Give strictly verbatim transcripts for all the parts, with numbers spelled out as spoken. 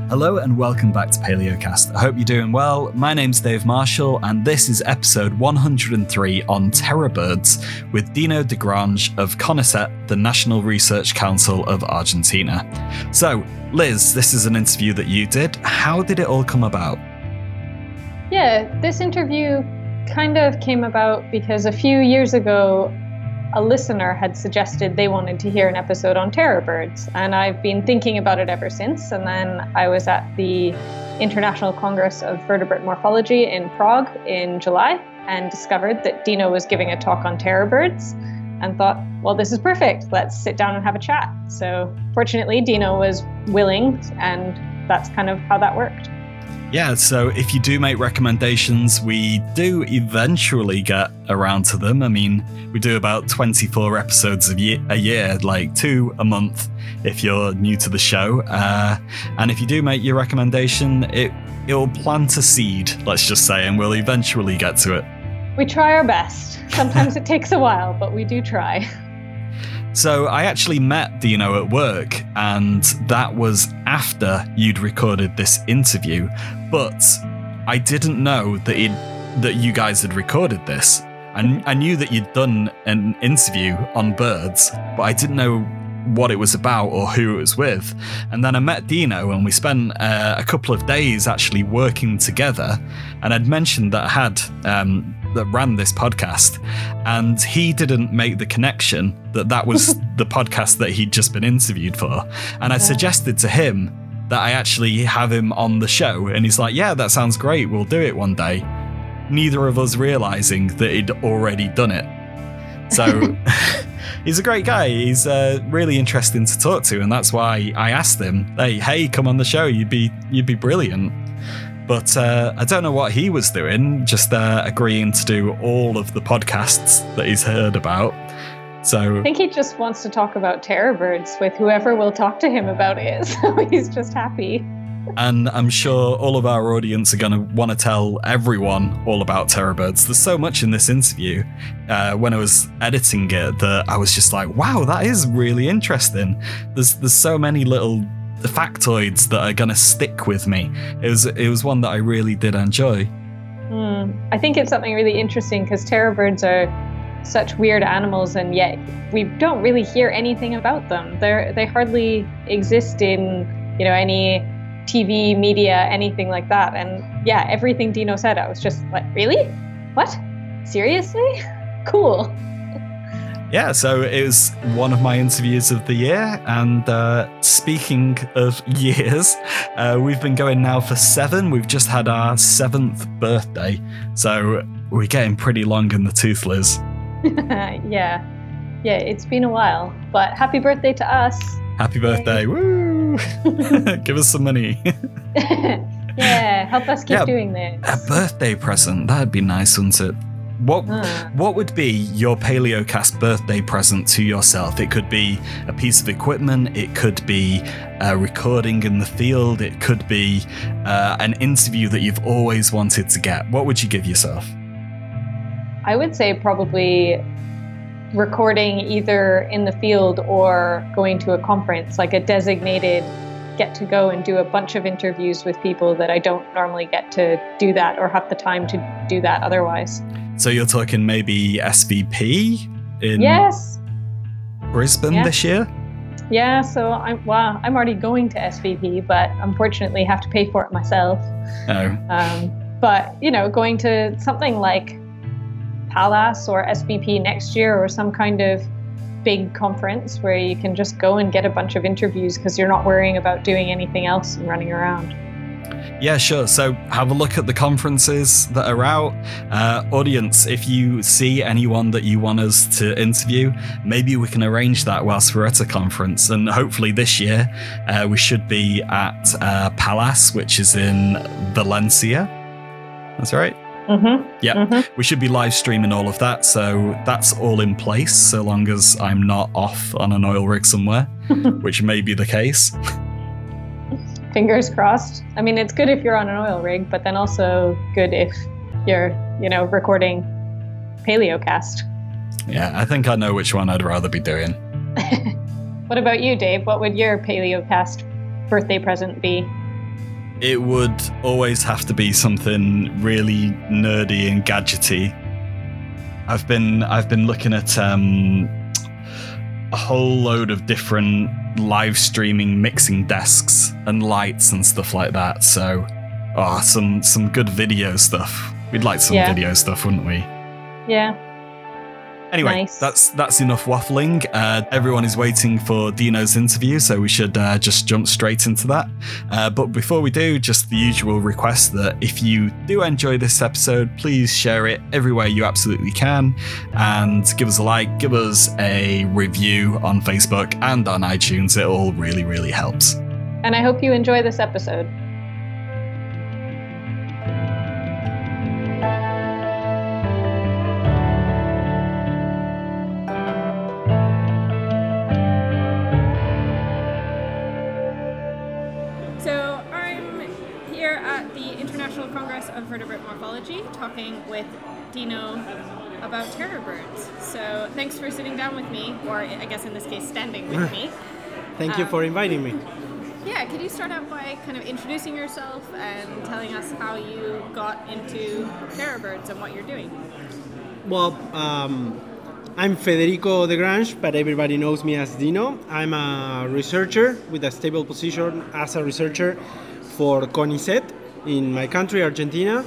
Hello and welcome back to PaleoCast. I hope you're doing well. My name's Dave Marshall and this is episode one hundred three on terror birds with Dino de Grange of CONICET, the National Research Council of Argentina. So, Liz, this is an interview that you did. How did it all come about? Yeah, this interview kind of came about because a few years ago, a listener had suggested they wanted to hear an episode on terror birds, and I've been thinking about it ever since. And then I was at the International Congress of Vertebrate Morphology in Prague in July and discovered that Dino was giving a talk on terror birds and thought, well, this is perfect. Let's sit down and have a chat. So fortunately, Dino was willing, and that's kind of how that worked. Yeah, so if you do make recommendations, we do eventually get around to them. I mean, we do about twenty-four episodes a year, a year like two a month if you're new to the show. Uh, and if you do make your recommendation, it, it'll plant a seed, let's just say, and we'll eventually get to it. We try our best. Sometimes it takes a while, but we do try. So I actually met Dino at work, and that was after you'd recorded this interview, but I didn't know that it, that you guys had recorded this. I, I knew that you'd done an interview on birds, but I didn't know what it was about or who it was with. And then I met Dino, and we spent uh, a couple of days actually working together, and I'd mentioned that I had... Um, that ran this podcast, and he didn't make the connection that that was the podcast that he'd just been interviewed for. And I suggested to him that I actually have him on the show, and he's like, yeah, that sounds great, we'll do it one day. Neither of us realizing that he'd already done it. So he's a great guy. He's uh, really interesting to talk to, and that's why I asked him, hey, hey, come on the show, you'd be you'd be brilliant. But uh, I don't know what he was doing, just uh, agreeing to do all of the podcasts that he's heard about. So I think he just wants to talk about terror birds with whoever will talk to him about it. So he's just happy. And I'm sure all of our audience are going to want to tell everyone all about terror birds. There's so much in this interview uh, when I was editing it that I was just like, wow, that is really interesting. There's there's so many little the factoids that are going to stick with me. It was it was one that I really did enjoy. Mm, I think it's something really interesting because terror birds are such weird animals, and yet we don't really hear anything about them. They they hardly exist in you know any T V media, anything like that. And yeah, everything Dino said, I was just like, really? What? Seriously? Cool. Yeah, so it was one of my interviews of the year, and uh, speaking of years, uh, we've been going now for seven. We've just had our seventh birthday, so we're getting pretty long in the tooth, Liz. yeah, yeah, it's been a while, but happy birthday to us. Happy birthday, woo! Give us some money. Yeah, help us keep yeah, doing this. A birthday present, that'd be nice, wouldn't it? What uh. what would be your PaleoCast birthday present to yourself? It could be a piece of equipment, it could be a recording in the field, it could be uh, an interview that you've always wanted to get. What would you give yourself? I would say probably recording either in the field or going to a conference, like a designated get to go and do a bunch of interviews with people that I don't normally get to do that or have the time to do that otherwise. So you're talking maybe S V P in yes. Brisbane yeah. this year? Yeah, so I'm well, I'm already going to S V P, but unfortunately have to pay for it myself. Oh. Um, but, you know, going to something like PALAS or S V P next year or some kind of big conference where you can just go and get a bunch of interviews because you're not worrying about doing anything else and running around. Yeah, sure. So have a look at the conferences that are out. Uh, audience, if you see anyone that you want us to interview, maybe we can arrange that whilst we're at a conference. And hopefully this year uh, we should be at uh, PALAS, which is in Valencia. That's right. Mm-hmm. Yeah, mm-hmm. We should be live streaming all of that. So that's all in place so long as I'm not off on an oil rig somewhere, which may be the case. Fingers crossed. I mean, it's good if you're on an oil rig, but then also good if you're, you know, recording PaleoCast. Yeah, I think I know which one I'd rather be doing. What about you, Dave? What would your PaleoCast birthday present be? it would always have to be something really nerdy and gadgety. I've been I've been looking at um, a whole load of different live streaming mixing desks and lights and stuff like that. So, oh, some some good video stuff. We'd like some Yeah. video stuff, wouldn't we? Yeah. Anyway, Nice. that's that's enough waffling. Uh, everyone is waiting for Dino's interview, so we should uh, just jump straight into that. Uh, but before we do, just the usual request that if you do enjoy this episode, please share it everywhere you absolutely can, and give us a like, give us a review on Facebook and on iTunes. It all really, really helps. And I hope you enjoy this episode. So I'm here at the International Congress of Vertebrate Morphology talking with Dino about terror birds. So thanks for sitting down with me, or I guess in this case standing with me. Thank you Um, for inviting me. Yeah, could you start out by kind of introducing yourself and telling us how you got into terror birds and what you're doing? Well, um, I'm Federico de Grange, but everybody knows me as Dino. I'm a researcher with a stable position as a researcher for CONICET in my country, Argentina.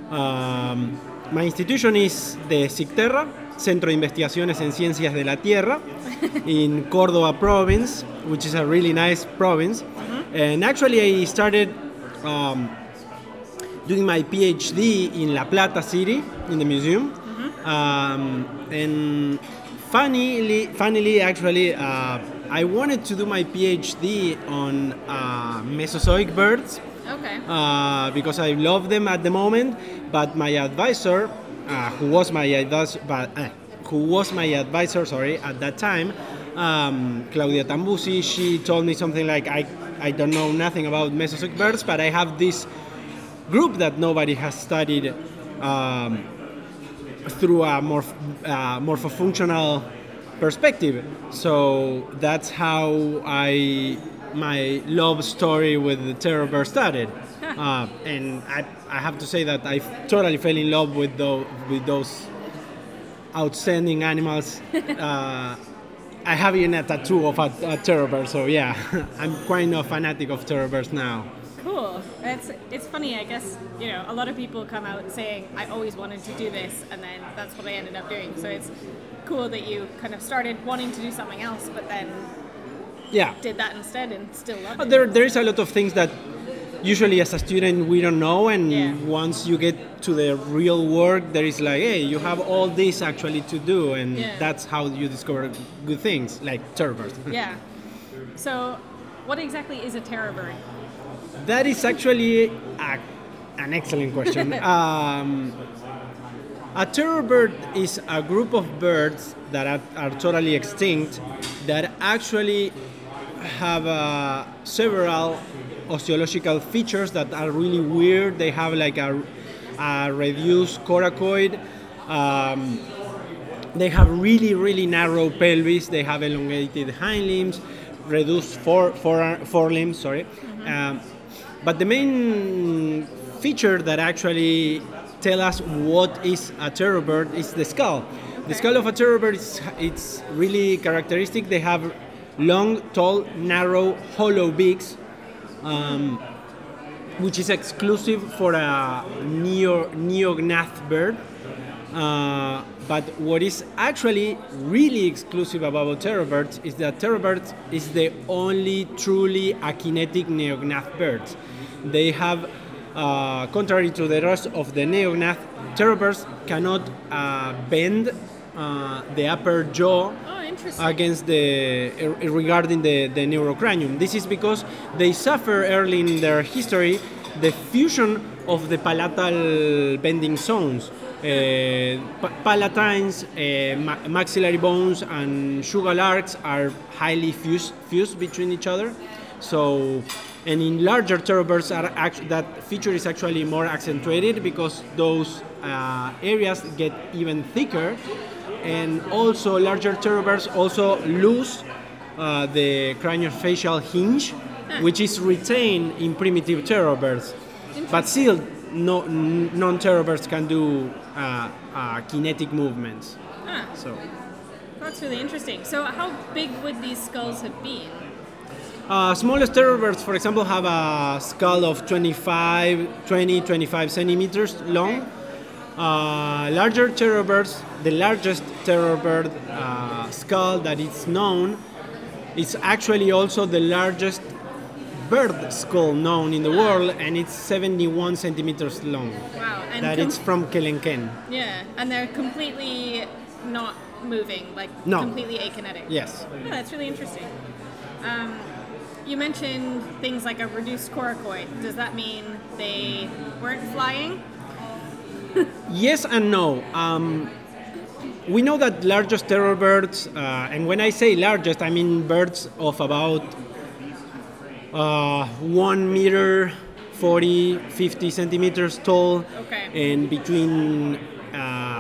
Um, my institution is the CICTERRA, Centro de Investigaciones en Ciencias de la Tierra, in Córdoba province, which is a really nice province. And actually, I started um, doing my PhD in La Plata City, in the museum. Um, and funnily, funnily, actually, uh, I wanted to do my PhD on uh, Mesozoic birds Okay. uh, because I love them at the moment. But my advisor, uh, who was my advisor, but, uh, who was my advisor, sorry, at that time, um, Claudia Tambusi, she told me something like, I, I don't know nothing about Mesozoic birds, but I have this group that nobody has studied um, through a morph, uh, morphofunctional perspective. So that's how I my love story with the terror bird started. uh, and I, I have to say that I totally fell in love with those, with those outstanding animals. uh, I have even a tattoo of a, a terror bird, so yeah, I'm quite a fanatic of terror birds now. Cool. It's it's funny, I guess, you know, a lot of people come out saying, I always wanted to do this, and then that's what I ended up doing. So it's cool that you kind of started wanting to do something else, but then Yeah. did that instead and still love Uh, it. There, there is a lot of things that usually as a student we don't know, and Yeah. once you get to the real work, there is like, hey, you have all this actually to do, and Yeah. that's how you discover good things, like terror birds. Yeah. So what exactly is a terror bird? That is actually a, an excellent question. um, a terror bird is a group of birds that are, are totally extinct that actually have uh, several osteological features that are really weird. They have like a, a reduced coracoid. Um, they have really, really narrow pelvis. They have elongated hind limbs, reduced fore, fore, forelimbs, sorry. Um, but the main feature that actually tell us what is a terror bird is the skull. The skull of a terror bird is it's really characteristic. They have long, tall, narrow, hollow beaks, um, which is exclusive for a neo, neognath bird. Uh, but what is actually really exclusive about terror birds is that terror birds is the only truly akinetic neognath birds. They have, uh, contrary to the rest of the neognath, terror birds cannot uh, bend uh, the upper jaw Oh, interesting. against the uh, regarding the, the neurocranium. This is because they suffer early in their history the fusion of the palatal bending zones. Uh, pa- palatines, uh, ma- maxillary bones, and jugal arcs are highly fused, fused between each other. So, and in larger terror birds, are act- that feature is actually more accentuated because those uh, areas get even thicker. And also, larger terror birds also lose uh, the craniofacial hinge Huh. which is retained in primitive terrorbirds. But still, no, n- non-terrorbirds can do uh, uh, kinetic movements. Ah, So, that's really interesting. So how big would these skulls have been? uh, smallest terrorbirds, for example, have a skull of twenty-five, twenty, twenty-five centimeters long. Uh, larger terrorbirds, the largest terrorbird uh, skull that is known, is actually also the largest bird skull known in the world, and it's seventy-one centimeters long. Wow. And That com- it's from Kelenken. yeah, and they're completely not moving, like No. completely akinetic. Yes. Oh, that's really interesting. Um, you mentioned things like a reduced coracoid. Does that mean they weren't flying? Yes and no. Um, we know that largest terrorbirds, uh, and when I say largest, I mean birds of about uh, one meter, forty, fifty centimeters tall, Okay. and between. Uh,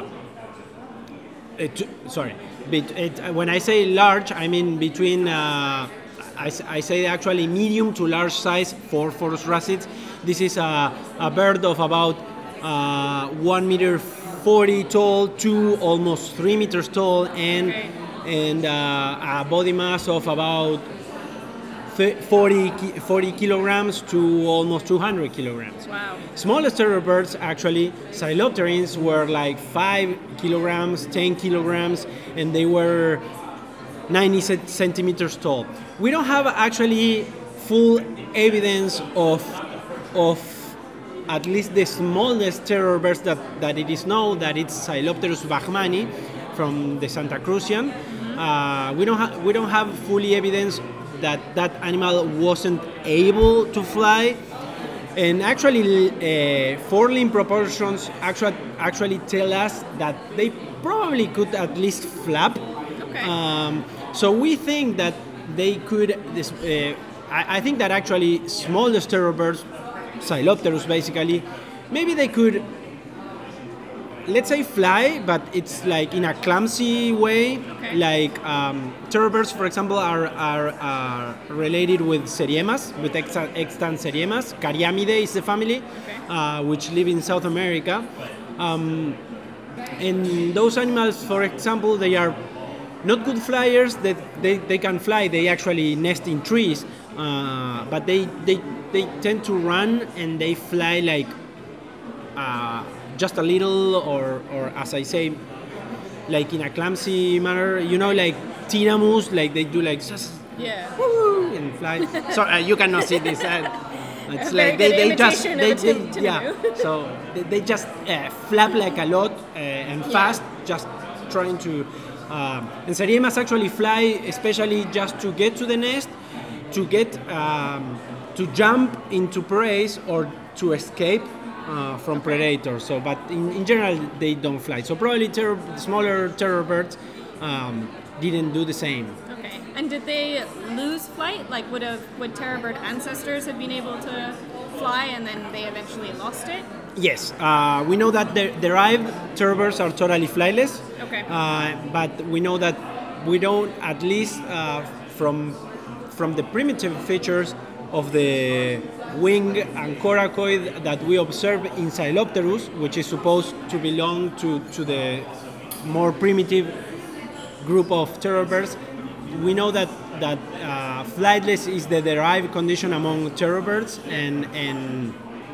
it, sorry, bet, it, when I say large, I mean between. Uh, I, s- I say actually medium to large size for Forus racids. This is a, a bird of about uh, one meter forty tall, two almost three meters tall, and Okay. and uh, a body mass of about th- forty, ki- forty kilograms to almost two hundred kilograms. Wow. Smallest terrorbirds, actually, Xylopterines, were like five kilograms, ten kilograms, and they were ninety cent- centimeters tall. We don't have actually full evidence of of at least the smallest terrorbirds that, that it is known, that it's Xylopterus bachmani from the Santa Cruzian. Uh, we don't have we don't have fully evidence that that animal wasn't able to fly. And actually, uh, forelimb proportions actually actually tell us that they probably could at least flap. Okay. Um, so we think that they could. This, uh, I, I think that actually smallest terrorbirds, Xylopterus basically, maybe they could. Let's say fly, but it's like in a clumsy way. Okay. Like um, terrorbirds, for example, are, are, are related with seriemas, with extant, extant seriemas. Cariamidae is the family, Okay. uh, which live in South America. Um, and those animals, for example, they are not good flyers. That they, they can fly. They actually nest in trees, uh, but they, they they tend to run and they fly like. Uh, just a little, or, or as I say, like in a clumsy manner, you know, like tinamus, like they do like just Yeah. woo and fly. So uh, you cannot see this. Uh, it's A very like they, good they just imitation they, of a they tin- yeah. tinamou. So they, they just uh, flap like a lot uh, and Yeah. fast, just trying to. Um, and seriemas actually fly, especially just to get to the nest, to get um, to jump into prey or to escape. Uh, from predators. So, but in, in general, they don't fly. So probably terror, smaller terrorbirds um, didn't do the same. Okay. And did they lose flight? Like, would have would terrorbird ancestors have been able to fly, and then they eventually lost it? Yes, uh, we know that the derived terrorbirds are totally flightless. Okay. Uh, but we know that we don't, at least uh, from from the primitive features of the wing and coracoid that we observe in Xylopterus, which is supposed to belong to, to the more primitive group of terrorbirds, we know that that uh, flightless is the derived condition among terrorbirds, and and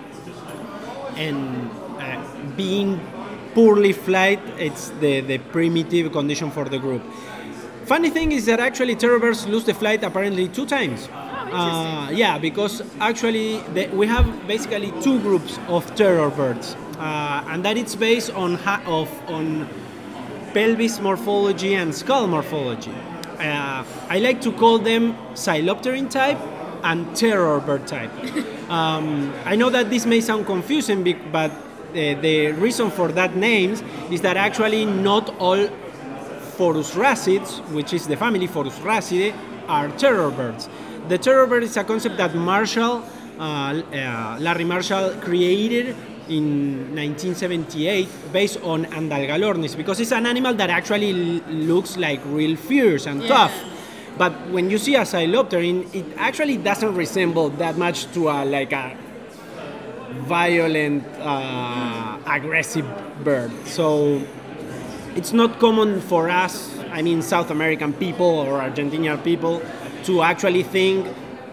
and uh, being poorly flight, it's the, the primitive condition for the group. Funny thing is that actually terrorbirds lose the flight apparently two times. Uh, yeah, because actually the, we have basically two groups of terrorbirds, uh, and that it's based on ha- of on pelvis morphology and skull morphology. Uh, I like to call them Xylopterine type and terrorbird type. um, I know that this may sound confusing, bec- but uh, the reason for that names is that actually not all Forus racids, which is the family Forus racidae, are terrorbirds. The terrorbird is a concept that Marshall, uh, uh, Larry Marshall, created in nineteen seventy-eight based on Andalgalornis, because it's an animal that actually l- looks like real fierce and Yeah. tough. But when you see a Psilopterin, it actually doesn't resemble that much to a like a violent, uh, aggressive bird. So it's not common for us, I mean South American people or Argentinian people, to actually think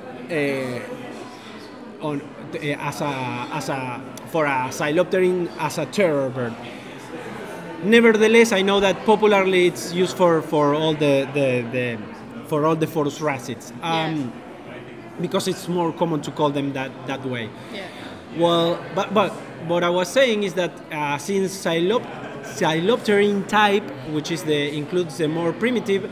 uh, on uh, as a as a for a Psilopterin as a terror bird. Nevertheless, I know that popularly it's used for, for all the, the, the for all the Phorus racids, um, Yeah. because it's more common to call them that, that way. Yeah. Well, but but what I was saying is that uh, since Psilop, Psilopterin type, which is the includes the more primitive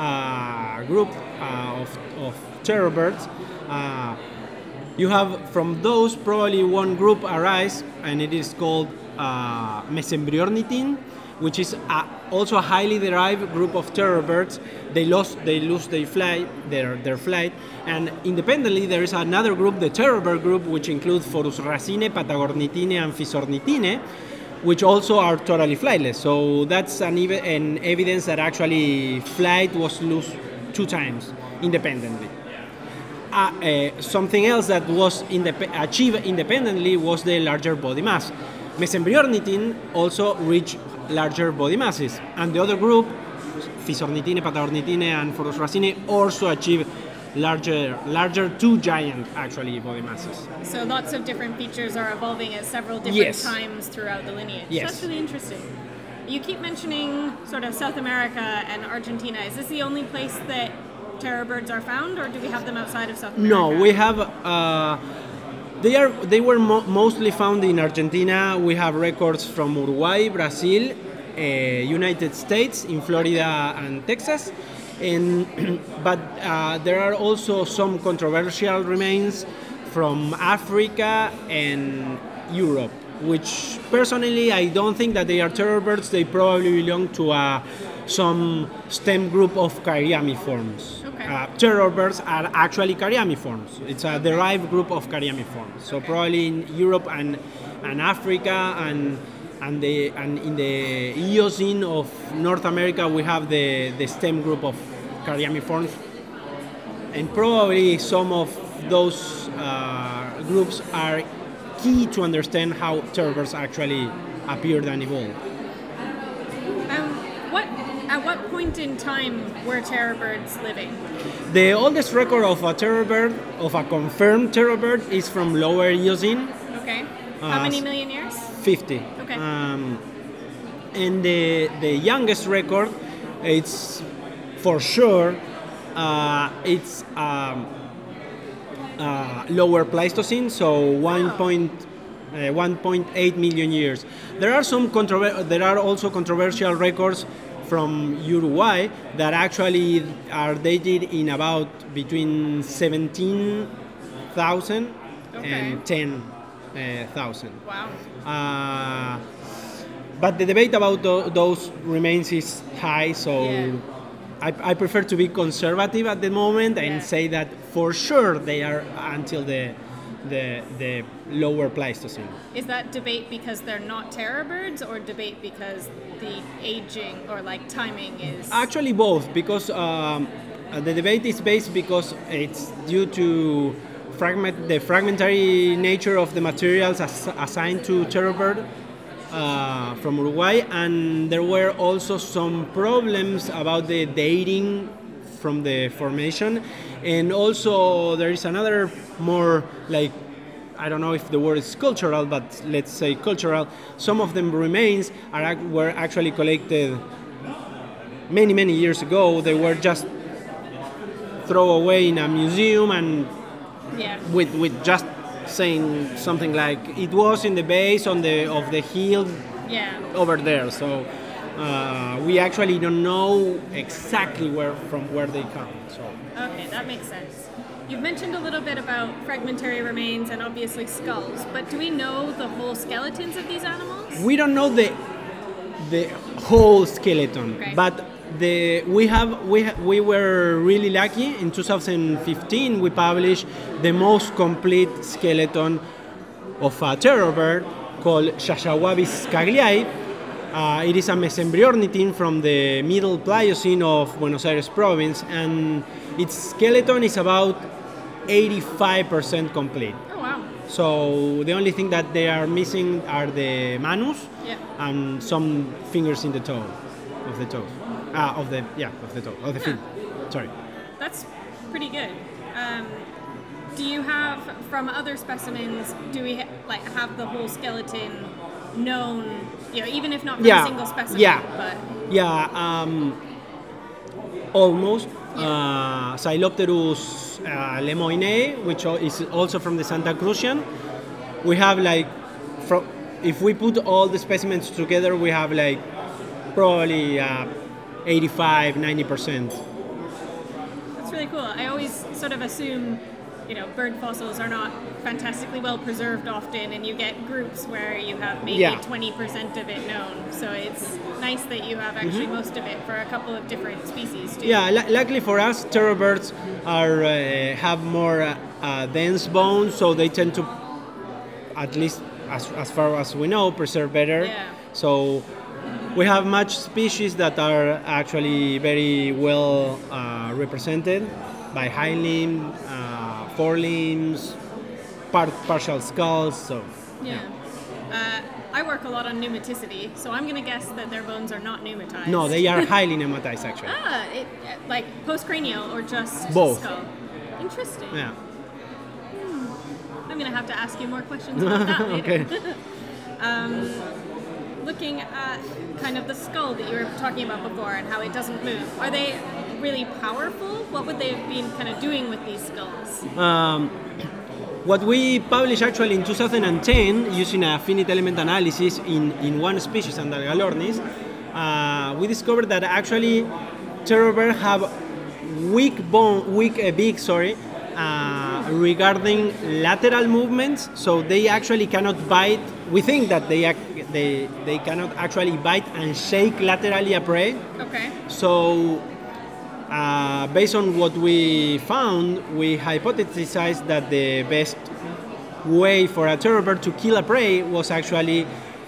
uh, group uh, of, of terror birds, uh, you have from those probably one group arise, and it is called uh, Mesembryornithine, which is a, also a highly derived group of terror birds. They lost, they lose their flight, their their flight, and independently there is another group, the terror bird group, which includes Phorus racine, Patagornithine, and Physornithine, which also are totally flightless. So that's an, ev- an evidence that actually flight was lost two times independently. Uh, uh, something else that was indep- achieved independently was the larger body mass. Mesembryornithine also reached larger body masses, and the other group, Physornithine, Patagornithine, and Phorus racine, also achieved larger, larger two giant actually body masses. So lots of different features are evolving at several different Yes. times throughout the lineage. Yes. That's really interesting. You keep mentioning sort of South America and Argentina. Is this the only place that terror birds are found, or do we have them outside of South America? No, we have. Uh, they are. They were mo- mostly found in Argentina. We have records from Uruguay, Brazil, uh, United States, in Florida and Texas, and but uh, there are also some controversial remains from Africa and Europe, which personally I don't think that they are terror birds. They probably belong to uh, some stem group of Cariamiforms. Okay. Uh, terror birds are actually Cariamiforms. It's a derived group of Cariamiforms. So probably in Europe and and Africa and and the and in the Eocene of North America we have the, the stem group of Cariamiforms, and probably some of those uh, groups are key to understand how terror birds actually appeared and evolved. Um, what, at what point in time were terror birds living? The oldest record of a terror bird, of a confirmed terror bird, is from Lower Eocene, Okay. How Uh, many million years? fifty. Okay. Um, and the the youngest record, it's for sure, uh, it's um, uh, Lower Pleistocene, so one point eight million years. There are some controver- There are also controversial records from Uruguay that actually are dated in about between seventeen thousand Okay. and ten thousand. Wow. Uh, but the debate about tho- those remains is high, so Yeah. I, I prefer to be conservative at the moment and Yeah. say that for sure they are until the the the lower Pleistocene. Is that debate because they're not terror birds, or debate because the aging or like timing is? Actually, both, because um, uh, the debate is based because it's due to fragment the fragmentary nature of the materials ass- assigned to terror bird uh, from Uruguay, and there were also some problems about the dating from the formation, and also there is another more like, I don't know if the word is cultural, but let's say cultural. Some of them remains are ac- were actually collected many many years ago. They were just thrown away in a museum, and Yeah. with with just saying something like it was in the base on the of the hill Yeah. over there. So uh, we actually don't know exactly where from where they come. So Okay, that makes sense. You've mentioned a little bit about fragmentary remains and obviously skulls, but do we know the whole skeletons of these animals? we don't know the the whole skeleton, Okay. but the we have we ha- we were really lucky. In two thousand fifteen, we published the most complete skeleton of a terror bird called Shashawabis cagliai, Uh, it is a mesembryornithine from the Middle Pliocene of Buenos Aires province, and its skeleton is about eighty-five percent complete. Oh, wow. So the only thing that they are missing are the manus Yeah. and some fingers in the toe, of the toe, ah, of the yeah, of the toe, of the Yeah. feet. Sorry. That's pretty good. Um, do you have, from other specimens, do we ha- like have the whole skeleton known, you know, even if not from Yeah. a single specimen? Yeah. But Yeah, um, almost. Uh, Xylopterus uh, lemoinei, which al- is also from the Santa Crucian. We have like, fro- if we put all the specimens together, we have like probably uh, eighty-five, ninety percent. that's really cool. I always sort of assume, you know, bird fossils are not fantastically well preserved often, and you get groups where you have maybe Yeah. twenty percent of it known. So it's nice that you have actually most of it for a couple of different species too. Yeah, lu- luckily for us, terror birds are uh, have more uh, uh, dense bones, so they tend to, at least as, as far as we know, preserve better. Yeah. So we have much species that are actually very well uh, represented by hind limb, uh, forelimbs, part, partial skulls. So Yeah. Uh, I work a lot on pneumaticity, so I'm going to guess that their bones are not pneumatized. no, they are highly pneumatized actually. Ah, it, like postcranial or just Both. skull? Interesting. Yeah. I'm going to have to ask you more questions about that later. Okay. um, looking at kind of the skull that you were talking about before and how it doesn't move, are they really powerful? What would they have been kind of doing with these skulls? Um, what we published actually in two thousand ten using a finite element analysis in, in one species, Andalgalornis, uh, we discovered that actually terror birds have weak bone, weak uh, beak, sorry, uh, regarding lateral movements. So they actually cannot bite. We think that they ac- they they cannot actually bite and shake laterally a prey. Okay. So, uh, based on what we found, we hypothesized that the best way for a terror bird to kill a prey was actually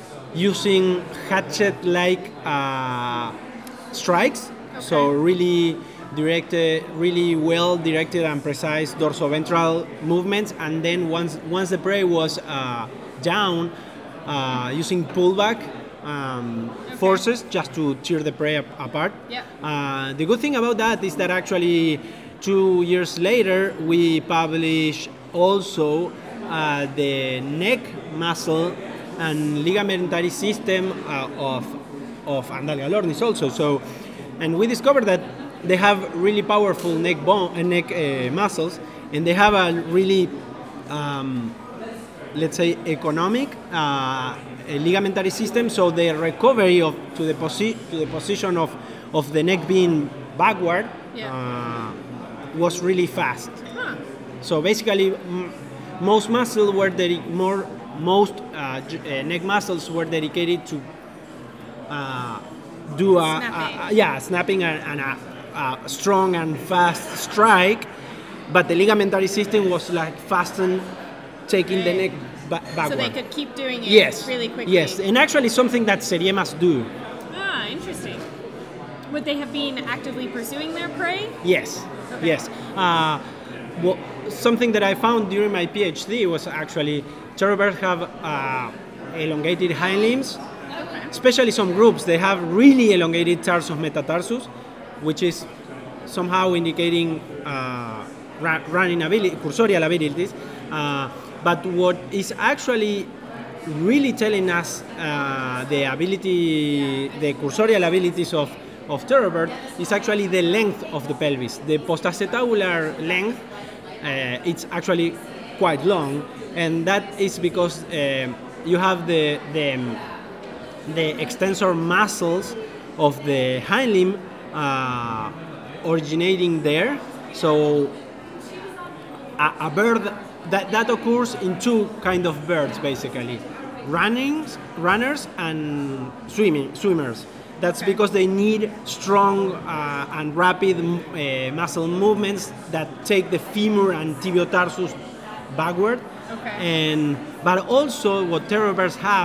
using hatchet-like uh, strikes. So really directed, really well directed and precise dorsoventral movements, and then once once the prey was uh, down, uh, using pullback um, Okay. forces just to tear the prey ap- apart. Yeah. Uh, the good thing about that is that actually two years later we publish also uh, the neck muscle and ligamentary system uh, of of Andalgalornis also. So, and we discovered that they have really powerful neck bone and neck uh, muscles, and they have a really um, let's say economic uh, ligamentary system. So the recovery of to the posi- to the position of, of the neck being backward Yeah. uh, was really fast. Huh. So basically, m- most muscle were dedi- more most uh, j- uh, neck muscles were dedicated to uh, do a, a, Snapping. a yeah snapping and, and a, a strong and fast strike, but the ligamentary system was like fastened, taking the neck ba- backward. So they could keep doing it yes, really quickly. yes, and actually something that seriemas do. Ah, interesting. Would they have been actively pursuing their prey? Yes, Okay. yes. Uh, well, something that I found during my PhD was actually terror birds have uh, elongated hind limbs, Okay. especially some groups. They have really elongated tarsus metatarsus, which is somehow indicating uh, ra- running ability, cursorial abilities. Uh, but what is actually really telling us uh, the ability, the cursorial abilities of of terror bird is actually the length of the pelvis. The postacetabular length, uh, it's actually quite long, and that is because uh, you have the the, um, the extensor muscles of the hind limb uh, originating there. So a, a bird that, that occurs in two kind of birds basically, running runners and swimming swimmers. That's Okay. because they need strong uh, and rapid uh, muscle movements that take the femur and tibiotarsus backward. Okay. And but also what terror birds have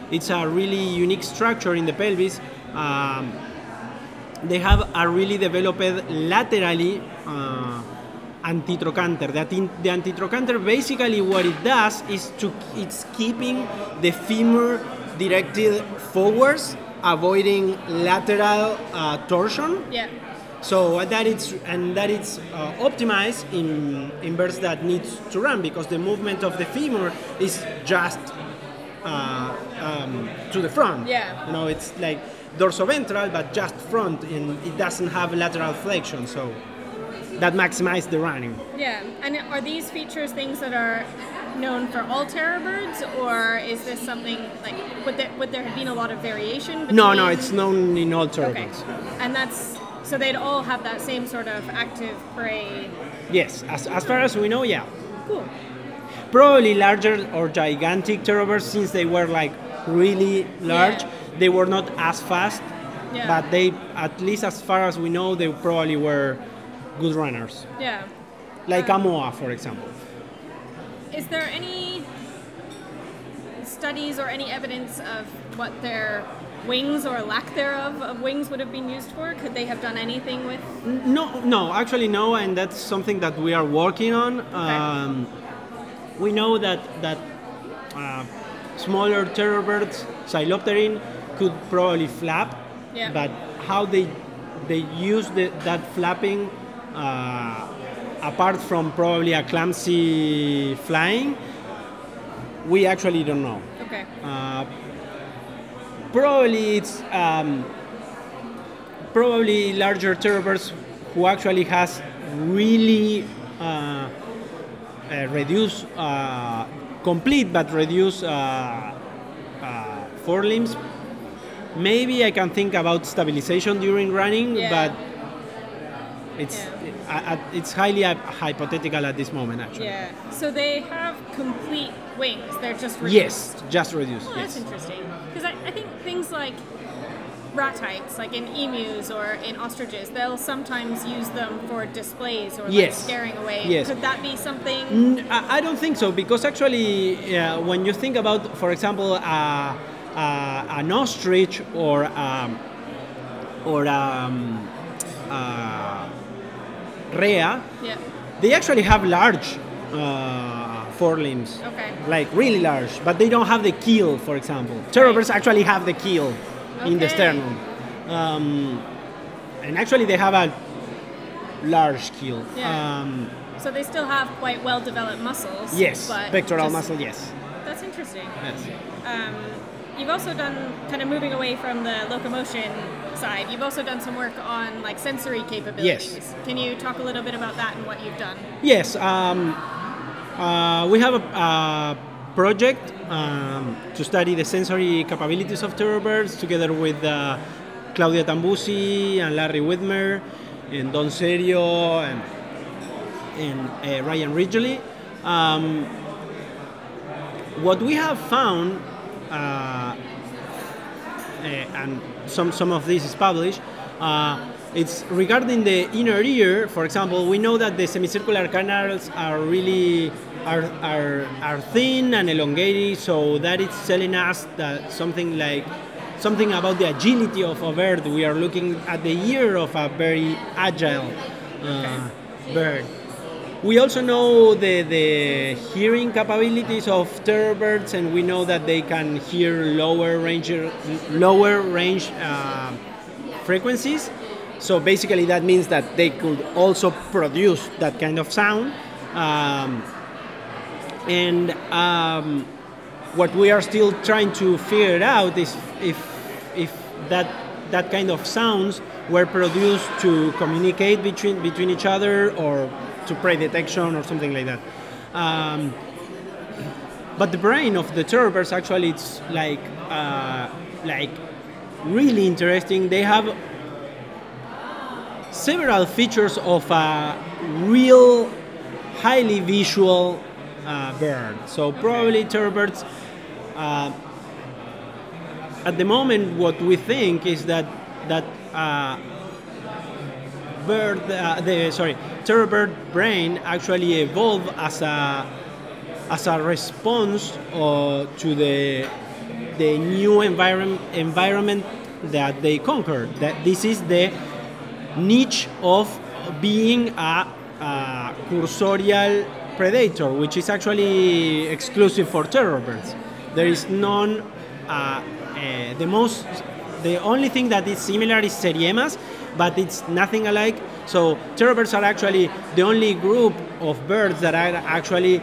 It's a really unique structure in the pelvis. Um, they have a really developed laterally uh, antitrochanter. The, anti- the antitrochanter basically what it does is to it's keeping the femur directed forwards, avoiding lateral uh, torsion. Yeah. So that it's and that it's uh, optimized in in birds that need to run because the movement of the femur is just uh, um, to the front. Yeah. You know, it's like dorsoventral but just front, and it doesn't have lateral flexion. So that maximizes the running. Yeah. And are these features things that are known for all terror birds, or is this something like would there would there have been a lot of variation between... No, no, it's known in all terror Okay. birds. And that's so they'd all have that same sort of active prey. Yes, as, as far as we know, yeah. Cool. Probably larger or gigantic terror birds, since they were like really large, Yeah. they were not as fast, Yeah. but they, at least as far as we know, they probably were good runners. Yeah. Like a moa, for example. Is there any studies or any evidence of what their wings or lack thereof of wings would have been used for? Could they have done anything with? No, no, actually no, and that's something that we are working on. Um, we know that that uh, smaller terror birds, Xylopterin, could probably flap, Yeah. but how they they use the, that flapping, uh, apart from probably a clumsy flying, we actually don't know. Okay. Uh, probably it's um, probably larger terror birds who actually has really uh, uh, reduced, uh, complete but reduced uh, uh, forelimbs. Maybe I can think about stabilization during running, Yeah. but it's Yeah. uh, uh, it's highly hy- hypothetical at this moment, actually. Yeah. So they have complete wings. They're just reduced. Yes, just reduced. Oh, yes. that's interesting. Because I, I think things like ratites, like in emus or in ostriches, they'll sometimes use them for displays or like Yes. scaring away. Yes. Could that be something? Mm, I I don't think so, because actually, uh, when you think about, for example, uh, uh, an ostrich or um, or um, uh, rhea, Yeah. they actually have large uh, forelimbs, Okay. like really large, but they don't have the keel, for example. Terror Right. birds actually have the keel in the Okay. sternum, um, and actually they have a large keel. Yeah. Um, So they still have quite well developed muscles. yes, but pectoral just- muscle, yes. That's interesting. yes. Um, you've also done, kind of moving away from the locomotion side, you've also done some work on like sensory capabilities. Yes. Can you talk a little bit about that and what you've done? Yes, um, uh, we have a, a project um, to study the sensory capabilities of terror birds together with uh, Claudia Tambusi and Larry Whitmer and Don Serio and, and uh, Ryan Ridgely. Um, what we have found, uh, uh, and some, some of this is published, uh, it's regarding the inner ear. For example, we know that the semicircular canals are really are, are, are thin and elongated, so that is telling us that something like something about the agility of a bird. We are looking at the ear of a very agile uh, bird. We also know the, the hearing capabilities of terror birds, and we know that they can hear lower range lower range uh, frequencies. So basically, that means that they could also produce that kind of sound. Um, and um, what we are still trying to figure out is if if that that kind of sounds were produced to communicate between between each other or to prey detection or something like that. Um, but the brain of the terror birds actually it's like uh, like really interesting. They have several features of a real highly visual uh, bird. So probably terror birds uh, at the moment what we think is that that uh, bird uh, the sorry terror bird brain actually evolved as a as a response uh, to the the new environment environment that they conquered. That this is the niche of being a, a cursorial predator, which is actually exclusive for terror birds. There is none. Uh, uh, the most, the only thing that is similar is seriemas, but it's nothing alike. So terror birds are actually the only group of birds that are actually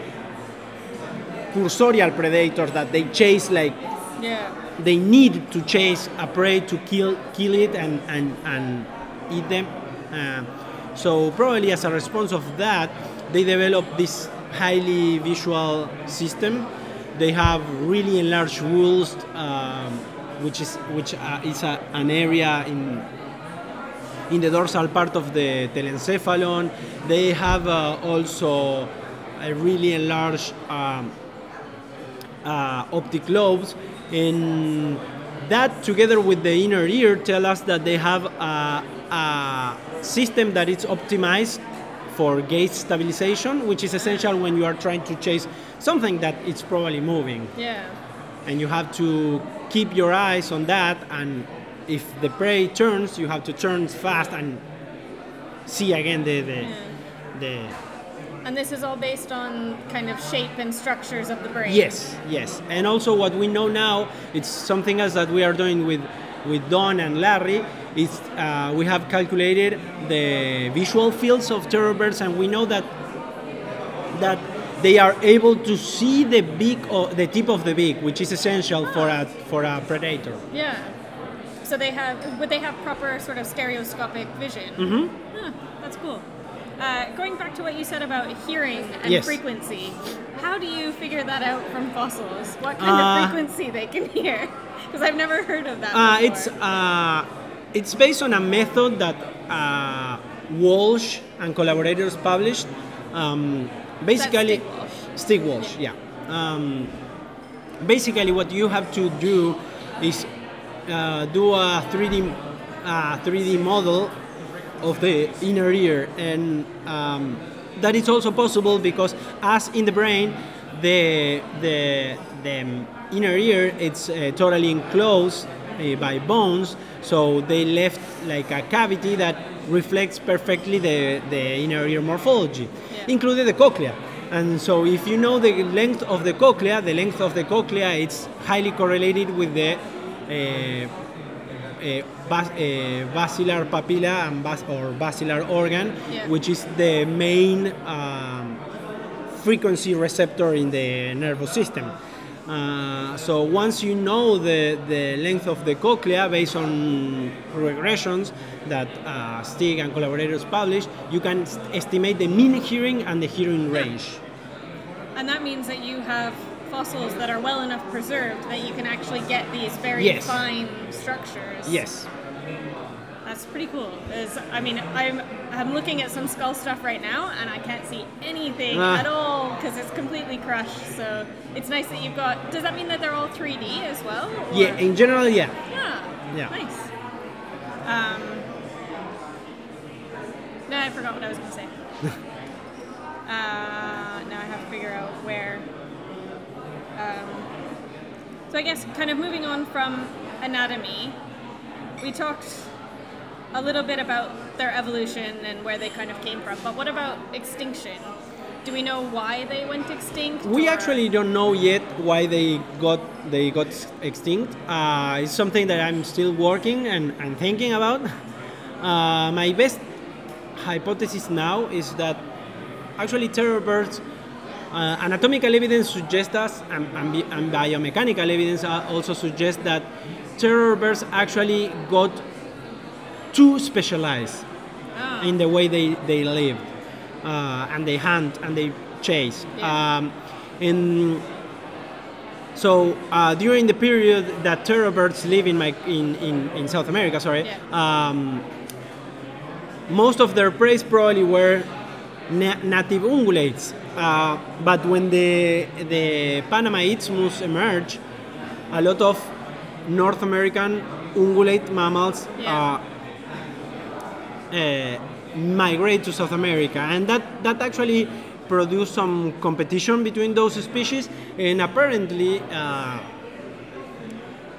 cursorial predators, that they chase, like Yeah. they need to chase a prey to kill kill it and and, and eat them. Uh, so probably as a response of that, they developed this highly visual system. They have really enlarged whorls, um, which is which uh, is a, an area in in the dorsal part of the telencephalon. They have uh, also a really enlarged um, uh, optic lobes, and that together with the inner ear tell us that they have a, a system that is optimized for gaze stabilization, which is essential when you are trying to chase something that it's probably moving. Yeah. And you have to keep your eyes on that, and if the prey turns, you have to turn fast and see again the the, Yeah. the And this is all based on kind of shape and structures of the brain. Yes, yes. And also what we know now, it's something else that we are doing with, with Don and Larry, is uh, we have calculated the visual fields of terror birds, and we know that that they are able to see the beak, or the tip of the beak, which is essential for a for a predator. Yeah. So they have, would they have proper sort of stereoscopic vision? Mm-hmm. Huh, that's cool. Uh, going back to what you said about hearing and Yes. frequency, how do you figure that out from fossils? What kind Uh, of frequency they can hear? Because I've never heard of that Uh, before. it's uh, it's based on a method that uh, Walsh and collaborators published. Um, basically, Stig Walsh. Stig Walsh, yeah. Um, basically, what you have to do is uh, do a three D uh, three D model of the inner ear, and um, that is also possible because, as in the brain, the the the inner ear, it's uh, totally enclosed uh, by bones, so they left like a cavity that reflects perfectly the, the inner ear morphology, Yeah. including the cochlea. And so if you know the length of the cochlea, the length of the cochlea, it's highly correlated with the uh, uh, bas- uh, basilar papilla and bas- or basilar organ, Yeah. which is the main um, frequency receptor in the nervous system. Uh, so once you know the, the length of the cochlea based on regressions that uh, Stig and collaborators published, you can s- estimate the mean hearing and the hearing range. And that means that you have fossils that are well enough preserved that you can actually get these very Yes. fine structures. Yes. That's pretty cool. 'Cause, I mean, I'm I'm looking at some skull stuff right now, and I can't see anything Ah. at all because it's completely crushed. So it's nice that you've got. Does that mean that they're all three D as well? or- Yeah, in general, yeah. Yeah. Yeah. Nice. Um. No, I forgot what I was going to say. uh, now I have to figure out where. Um, so I guess kind of moving on from anatomy, we talked a little bit about their evolution and where they kind of came from, but what about extinction? Do we know why they went extinct? We or- actually don't know yet why they got they got extinct. Uh, it's something that I'm still working and, and thinking about. Uh, my best hypothesis now is that actually terror birds, uh, anatomical evidence suggests us, and, and, bi- and biomechanical evidence uh, also suggests that terror birds actually got too specialized Ah. in the way they, they live, uh, and they hunt and they chase. Yeah. Um, and so uh, during the period that terror birds live in, my, in, in, in South America, sorry, Yeah. um, most of their prey probably were na- native ungulates. Uh, but when the, the Panama isthmus emerged, a lot of North American ungulate mammals Yeah. uh, uh, migrate to South America, and that, that actually produced some competition between those species, and apparently uh,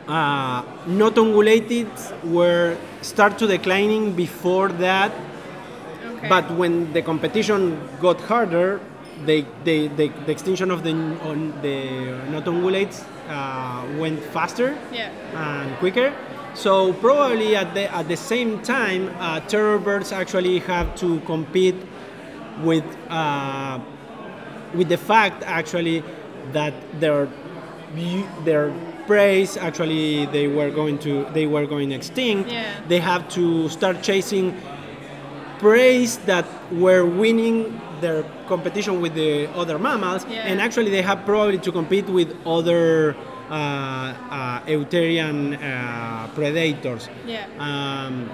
Uh, not ungulated were start to declining before that, Okay. but when the competition got harder, they, they, they, the extinction of the on the not ungulates uh, went faster Yeah. and quicker. So probably at the at the same time, uh, terror birds actually have to compete with uh, with the fact actually that their their prey actually they were going to they were going extinct. Yeah. They have to start chasing prey that were winning their competition with the other mammals, Yeah. and actually they have probably to compete with other uh, uh, eutherian uh, predators. Yeah. Um,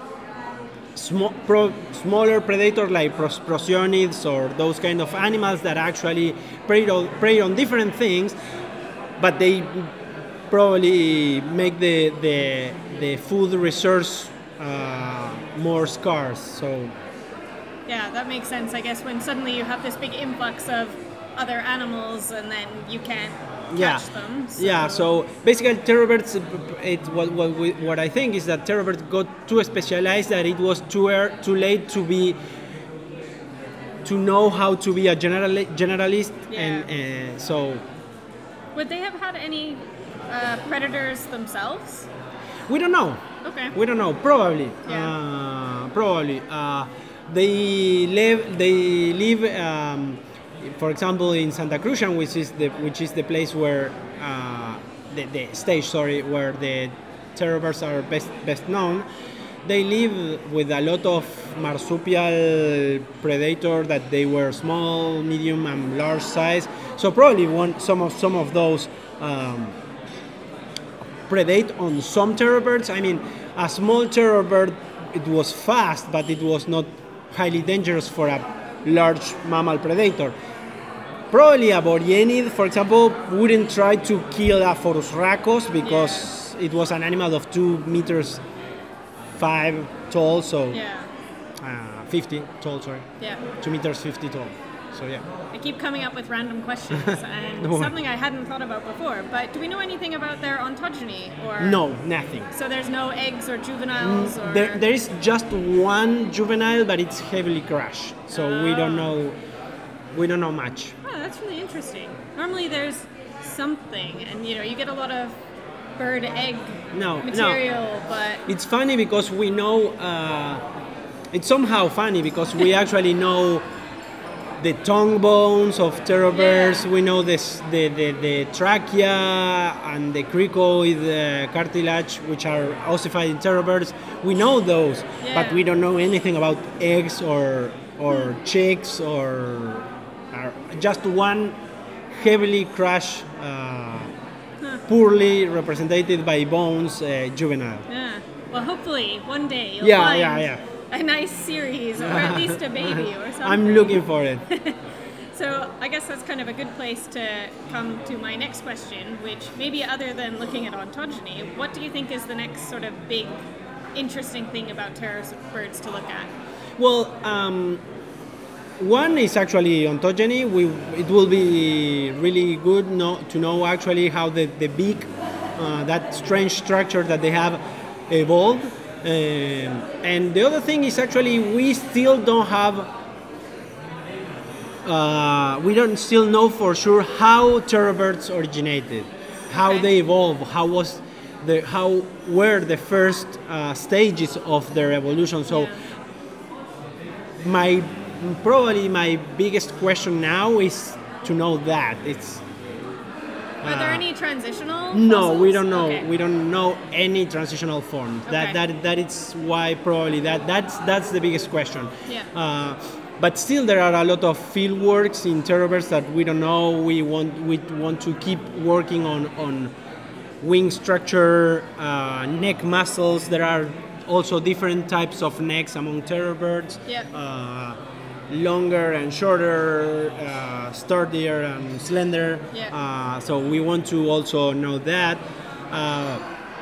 sm- pro- smaller predators like pros- prosionids or those kind of animals that actually prey on, prey on different things, but they probably make the the, the food resource uh, more scarce. So Yeah, that makes sense. I guess when suddenly you have this big influx of other animals and then you can't catch yeah, them. So. yeah. So basically, terror birds. It, what what we, what I think is that terror birds got too specialized that it was too ear, too late to be to know how to be a general generalist, Yeah. and uh, so Would they have had any uh, predators themselves? we don't know. Okay. We don't know. Probably. Yeah. Uh, probably. Uh, they live. They live. Um, for example, in Santa Cruzan, which is the which is the place where uh, the, the stage, sorry, where the terror birds are best best known. They live with a lot of marsupial predator that they were small, medium, and large size. So probably one some of some of those. Um, predate on some terror birds. I mean, a small terror bird, it was fast, but it was not highly dangerous for a large mammal predator. Probably a Borienid, for example, wouldn't try to kill a Phorus racos because it was an animal of two meters five tall, so Yeah. uh, fifty tall, sorry, Yeah. two meters fifty tall. So yeah. I keep coming up with random questions and No. something I hadn't thought about before. But do we know anything about their ontogeny? Or No, nothing. So there's no eggs or juveniles or There, there is just one juvenile, but it's heavily crashed, so we don't know. We don't know much. Oh, that's really interesting. Normally there's something, and you know, you get a lot of bird egg No, no. material, but It's funny because we know. Uh, it's somehow funny because we actually know the tongue bones of terror birds. Yeah. We know this, the, the the trachea and the cricoid uh, cartilage, which are ossified in terror birds. We know those, Yeah. but we don't know anything about eggs or or chicks or, or just one heavily crushed, uh, poorly represented by bones uh, juvenile. yeah. Well, hopefully one day you'll Yeah, find yeah, yeah. a nice series or at least a baby or something. I'm looking for it. So I guess that's kind of a good place to come to my next question, which maybe other than looking at ontogeny, what do you think is the next sort of big, interesting thing about terror birds to look at? Well, um, one is actually ontogeny. We, it will be really good know, to know actually how the, the beak, uh, that strange structure that they have, evolved. Um, and the other thing is actually we still don't have, uh, we don't still know for sure how terror birds originated, how Okay. they evolved, how was the, how were the first uh, stages of their evolution. So Yeah. my probably my biggest question now is to know that it's Are there uh, any transitional? no, fossils? we don't know. Okay. We don't know any transitional forms. Okay. That that that is why probably that that's that's the biggest question. Yeah. Uh, but still, there are a lot of field works in terror birds that we don't know. We want we want to keep working on on wing structure, uh, neck muscles. There are also different types of necks among terror birds. Yeah. Uh, longer and shorter, uh, sturdier and slender. Yeah. Uh, so we want to also know that. Uh,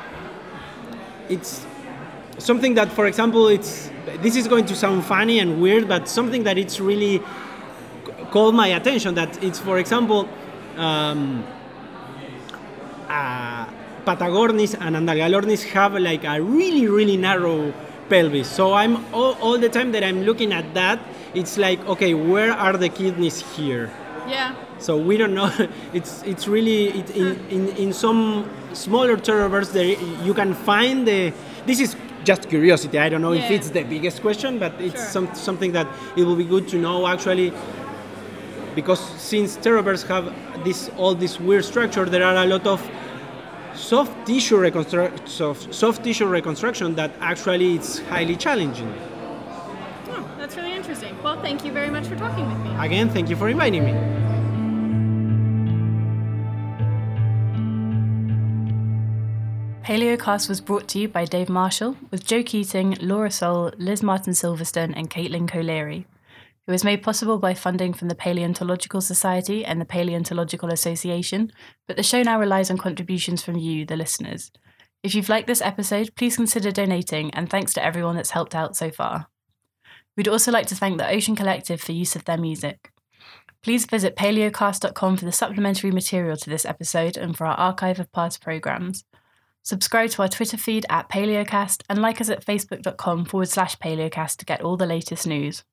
it's something that, for example, it's this is going to sound funny and weird, but something that it's really c- called my attention. That it's, for example, um, uh, Patagornis and Andalgalornis have like a really, really narrow pelvis. So I'm all, all the time that I'm looking at that, it's like, okay, where are the kidneys here? Yeah. So we don't know. It's it's really it, in, in in some smaller pterosaurs there you can find the. This is just curiosity. I don't know yeah. if it's the biggest question, but it's sure. some, something that it will be good to know actually. Because since pterosaurs have this all this weird structure, there are a lot of soft tissue reconstruct soft, soft tissue reconstruction that actually it's highly challenging. Oh, that's really interesting. Well, thank you very much for talking with me. Again, thank you for inviting me. Paleocast was brought to you by Dave Marshall, with Joe Keating, Laura Soul, Liz Martin-Silverstone and Caitlin Colery. It was made possible by funding from the Paleontological Society and the Paleontological Association, but the show now relies on contributions from you, the listeners. If you've liked this episode, please consider donating, and thanks to everyone that's helped out so far. We'd also like to thank the Ocean Collective for use of their music. Please visit paleocast dot com for the supplementary material to this episode and for our archive of past programmes. Subscribe to our Twitter feed at Paleocast and like us at facebook dot com forward slash Paleocast to get all the latest news.